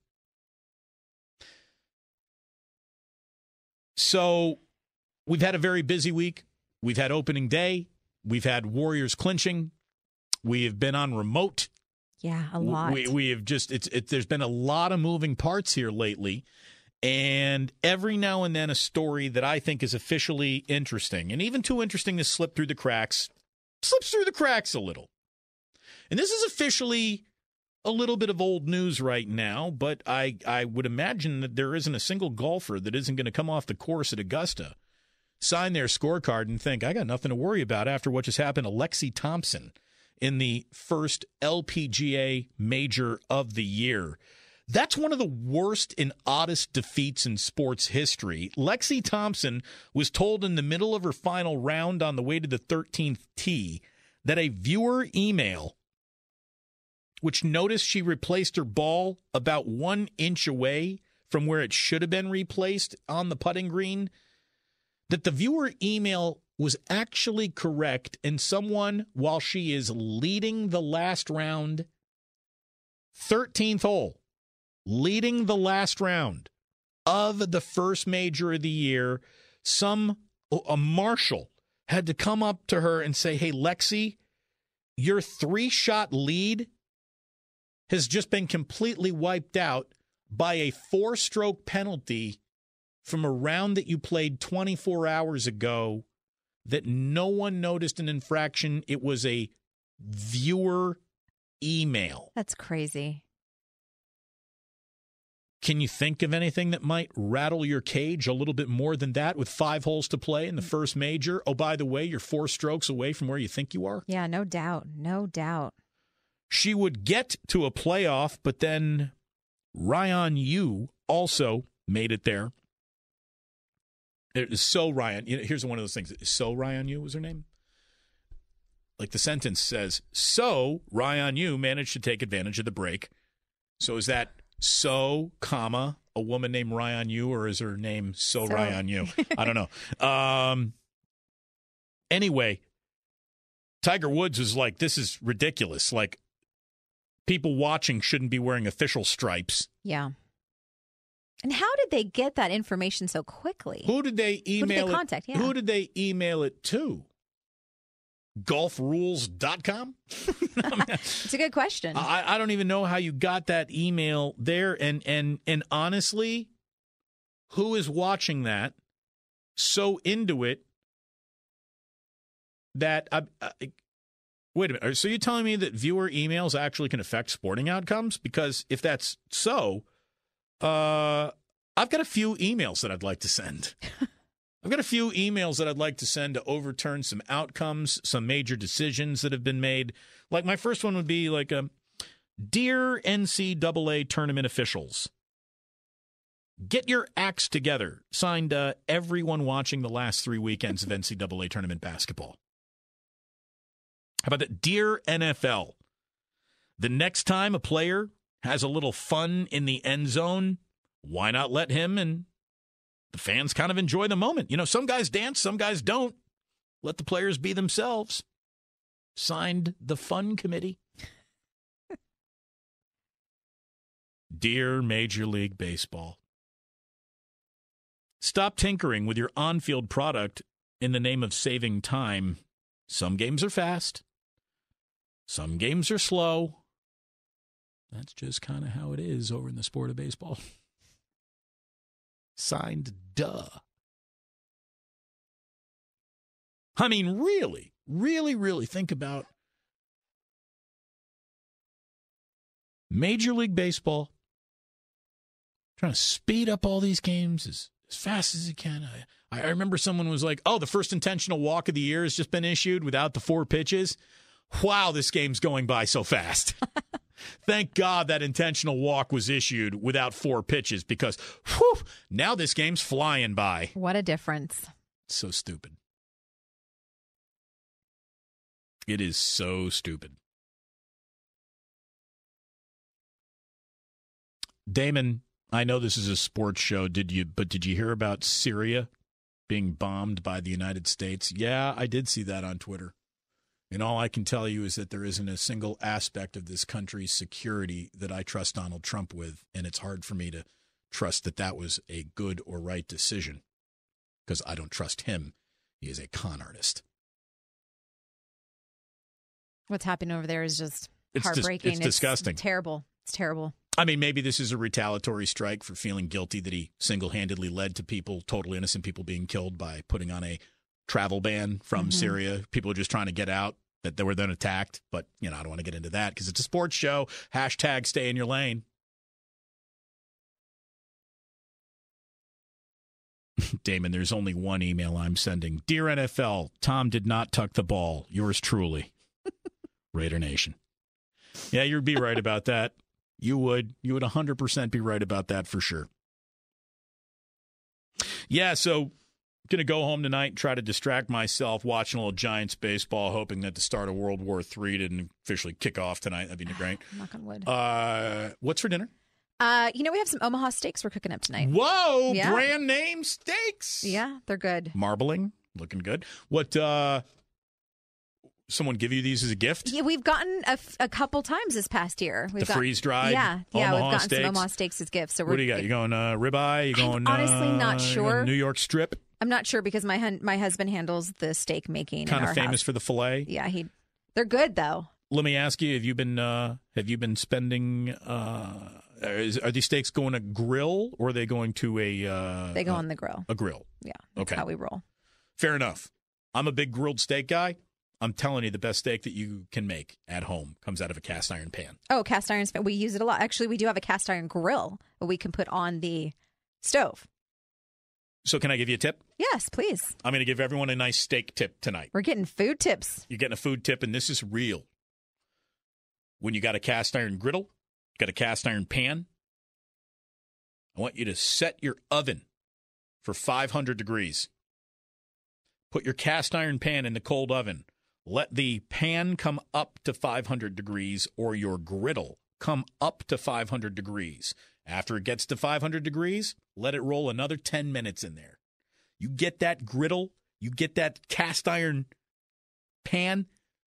Speaker 6: So we've had a very busy week. We've had opening day. We've had Warriors clinching. We have been on remote.
Speaker 7: Yeah, a lot.
Speaker 6: We, we have just, it's, it, there's been a lot of moving parts here lately. And every now and then a story that I think is officially interesting, and even too interesting to slip through the cracks, slips through the cracks a little. And this is officially a little bit of old news right now, but I, I would imagine that there isn't a single golfer that isn't going to come off the course at Augusta, sign their scorecard, and think, I got nothing to worry about after what just happened to Lexi Thompson in the first L P G A major of the year. That's one of the worst and oddest defeats in sports history. Lexi Thompson was told in the middle of her final round on the way to the thirteenth tee that a viewer email, which noticed she replaced her ball about one inch away from where it should have been replaced on the putting green, that the viewer email was actually correct, and someone, while she is leading the last round, thirteenth hole, leading the last round of the first major of the year, some a marshal had to come up to her and say, hey, Lexi, your three-shot lead has just been completely wiped out by a four-stroke penalty from a round that you played twenty-four hours ago that no one noticed an infraction. It was a viewer email.
Speaker 7: That's crazy.
Speaker 6: Can you think of anything that might rattle your cage a little bit more than that with five holes to play in the first major? Oh, by the way, you're four strokes away from where you think you are?
Speaker 7: Yeah, no doubt. No doubt.
Speaker 6: She would get to a playoff, but then Ryan Yu also made it there. It is so Ryan. You know, here's one of those things. So Ryan Yu was her name? Like the sentence says, so Ryan Yu managed to take advantage of the break. So is that so, comma, a woman named Ryan Yu, or is her name So, so. Ryan Yu? I don't know. Um, anyway, Tiger Woods was like, this is ridiculous. Like, people watching shouldn't be wearing official stripes.
Speaker 7: Yeah. And how did they get that information so quickly?
Speaker 6: Who did they email
Speaker 7: Who did they
Speaker 6: it?
Speaker 7: contact? Yeah.
Speaker 6: Who did they email it to? golf rules dot com?
Speaker 7: It's a good question.
Speaker 6: I, I don't even know how you got that email there. And, and, and honestly, who is watching that so into it that I, I, wait a minute. So you're telling me that viewer emails actually can affect sporting outcomes? Because if that's so, uh, I've got a few emails that I'd like to send. I've got a few emails that I'd like to send to overturn some outcomes, some major decisions that have been made. Like my first one would be like, a, Dear N C double A tournament officials, get your acts together. Signed, uh, everyone watching the last three weekends of N C double A tournament basketball. How about that? Dear N F L, the next time a player has a little fun in the end zone, why not let him and the fans kind of enjoy the moment? You know, some guys dance, some guys don't. Let the players be themselves. Signed, the Fun Committee. Dear Major League Baseball, stop tinkering with your on-field product in the name of saving time. Some games are fast. Some games are slow. That's just kind of how it is over in the sport of baseball. Signed, duh. I mean, really, really, really think about Major League Baseball trying to speed up all these games as, as fast as it can. I, I remember someone was like, oh, the first intentional walk of the year has just been issued without the four pitches. Wow, this game's going by so fast. Thank God that intentional walk was issued without four pitches because, whew, now this game's flying by.
Speaker 7: What a difference.
Speaker 6: So stupid. It is so stupid. Damon, I know this is a sports show, did you? But did you hear about Syria being bombed by the United States? Yeah, I did see that on Twitter. And all I can tell you is that there isn't a single aspect of this country's security that I trust Donald Trump with, and it's hard for me to trust that that was a good or right decision because I don't trust him. He is a con artist.
Speaker 7: What's happening over there is just
Speaker 6: it's
Speaker 7: heartbreaking.
Speaker 6: Dis- it's, it's disgusting.
Speaker 7: It's terrible. It's terrible.
Speaker 6: I mean, maybe this is a retaliatory strike for feeling guilty that he single-handedly led to people, totally innocent people being killed by putting on a travel ban from mm-hmm. Syria. People are just trying to get out, that they were then attacked. But, you know, I don't want to get into that because it's a sports show. Hashtag stay in your lane. Damon, there's only one email I'm sending. Dear N F L, Tom did not tuck the ball. Yours truly. Raider Nation. Yeah, you'd be right about that. You would. You would one hundred percent be right about that for sure. Yeah, so going to go home tonight and try to distract myself watching a little Giants baseball, hoping that the start of World War Three didn't officially kick off tonight. That'd be great.
Speaker 7: Knock on wood.
Speaker 6: Uh, what's for dinner?
Speaker 7: Uh, you know, we have some Omaha steaks we're cooking up tonight.
Speaker 6: Whoa,
Speaker 7: yeah.
Speaker 6: Brand name steaks.
Speaker 7: Yeah, they're good.
Speaker 6: Marbling, looking good. What, uh, someone give you these as a gift?
Speaker 7: Yeah, we've gotten a, f- a couple times this past year. We've
Speaker 6: the
Speaker 7: got,
Speaker 6: freeze-dried
Speaker 7: Yeah, yeah,
Speaker 6: Omaha
Speaker 7: we've gotten
Speaker 6: steaks.
Speaker 7: some Omaha steaks as gifts. So we're,
Speaker 6: what do you got? You going uh, ribeye? You going
Speaker 7: I'm honestly
Speaker 6: uh,
Speaker 7: not sure.
Speaker 6: New York strip?
Speaker 7: I'm not sure because my hun- my husband handles the steak making.
Speaker 6: Kind
Speaker 7: in
Speaker 6: of
Speaker 7: our
Speaker 6: famous
Speaker 7: house.
Speaker 6: for the filet.
Speaker 7: Yeah, he. They're good though.
Speaker 6: Let me ask you: Have you been uh, have you been spending? Uh, is, are these steaks going to grill or are they going to a? Uh,
Speaker 7: they go
Speaker 6: uh,
Speaker 7: on the grill.
Speaker 6: A grill.
Speaker 7: Yeah. That's
Speaker 6: okay.
Speaker 7: how we roll.
Speaker 6: Fair enough. I'm a big grilled steak guy. I'm telling you, the best steak that you can make at home comes out of a cast iron pan.
Speaker 7: Oh, cast iron. We use it a lot. Actually, we do have a cast iron grill that we can put on the stove.
Speaker 6: So can I give you a tip?
Speaker 7: Yes, please.
Speaker 6: I'm going to give everyone a nice steak tip tonight.
Speaker 7: We're getting food tips.
Speaker 6: You're getting a food tip, and this is real. When you got a cast iron griddle, got a cast iron pan, I want you to set your oven for five hundred degrees. Put your cast iron pan in the cold oven. Let the pan come up to five hundred degrees, or your griddle come up to five hundred degrees. After it gets to five hundred degrees, let it roll another ten minutes in there. You get that griddle, you get that cast iron pan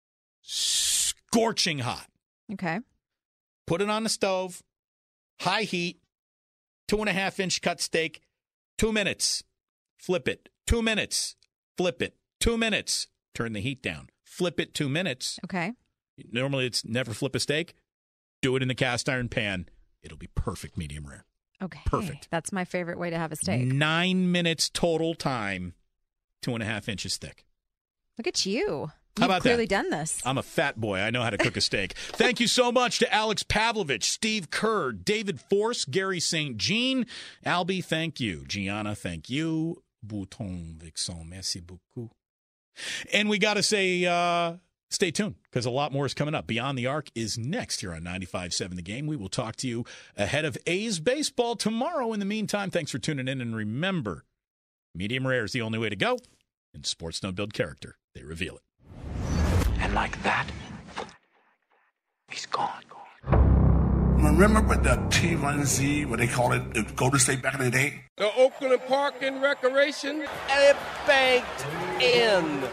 Speaker 6: scorching hot.
Speaker 7: Okay.
Speaker 6: Put it on the stove, high heat, two and a half inch cut steak, two minutes. Flip it, two minutes. Flip it, two minutes. Turn the heat down. Flip it, two minutes.
Speaker 7: Okay.
Speaker 6: Normally it's never flip a steak. Do it in the cast iron pan. It'll be perfect medium rare.
Speaker 7: Okay.
Speaker 6: Perfect.
Speaker 7: That's my favorite way to have a steak.
Speaker 6: Nine minutes total time, two and a half inches thick.
Speaker 7: Look at you.
Speaker 6: How
Speaker 7: You've
Speaker 6: about
Speaker 7: clearly
Speaker 6: that?
Speaker 7: done this.
Speaker 6: I'm a fat boy. I know how to cook a steak. Thank you so much to Alex Pavlovich, Steve Kerr, David Force, Gary Saint Jean. Albie, thank you. Gianna, thank you. Bouton Vixen, merci beaucoup. And we got to say, uh, stay tuned, because a lot more is coming up. Beyond the Arc is next here on ninety-five point seven The Game. We will talk to you ahead of A's baseball tomorrow. In the meantime, thanks for tuning in. And remember, medium rare is the only way to go. And sports don't build character. They reveal it.
Speaker 11: And like that, he's gone.
Speaker 12: Remember with the T one Z, what they call it, the Golden State back in the day?
Speaker 13: The Oakland Park and Recreation, and it banked in.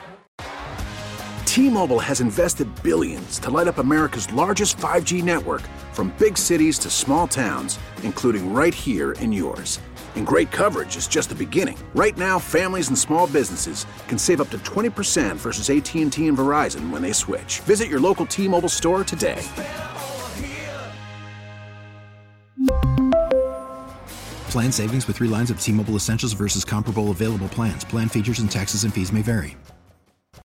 Speaker 4: T-Mobile has invested billions to light up America's largest five G network, from big cities to small towns, including right here in yours. And great coverage is just the beginning. Right now, families and small businesses can save up to twenty percent versus A T and T and Verizon when they switch. Visit your local T-Mobile store today.
Speaker 5: Plan savings with three lines of T-Mobile Essentials versus comparable available plans. Plan features and taxes and fees may vary.